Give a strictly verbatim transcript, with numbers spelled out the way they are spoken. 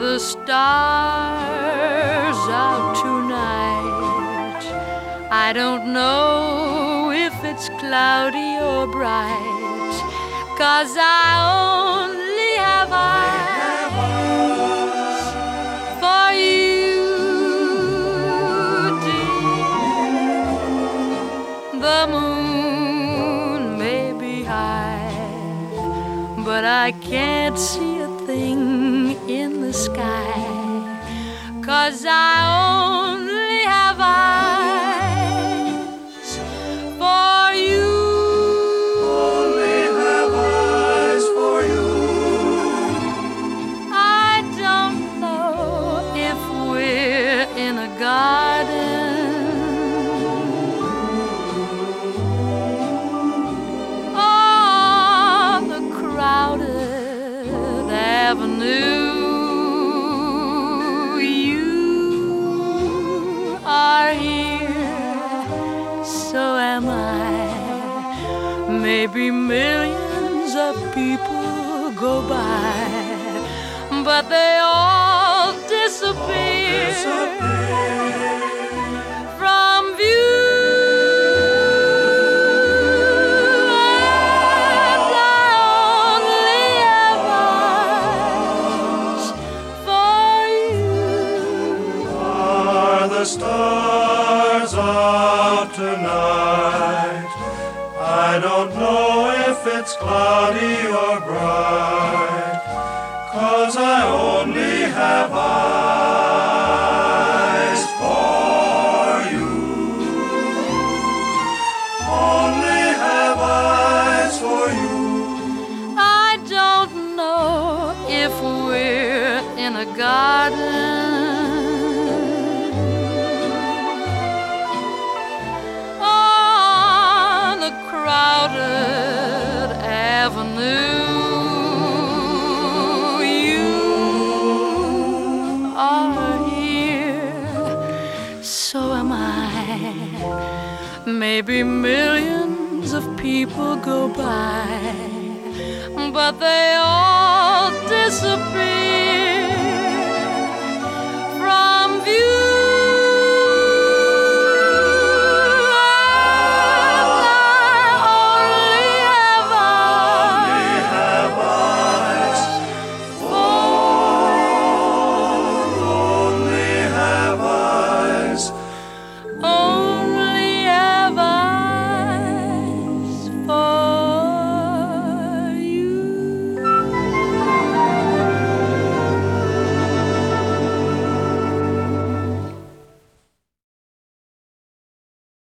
the stars out tonight? I don't know if it's cloudy or bright, 'cause I only have eyes for you, dear. The moon may be high, but I can't see a thing in the sky, 'cause I only have eyes for you. Only have eyes for you. I don't know if we're in a garden or the crowded avenue. You are here, so am I. Maybe millions of people go by, but they all disappear, from view. And I only have eyes for you. Are the stars out tonight? I don't know if it's cloudy or bright, 'cause I only have eyes for you. Only have eyes for you. I don't know if we're in a garden on the crowded avenue. You are here, so am I. Maybe millions of people go by, but they all disappear,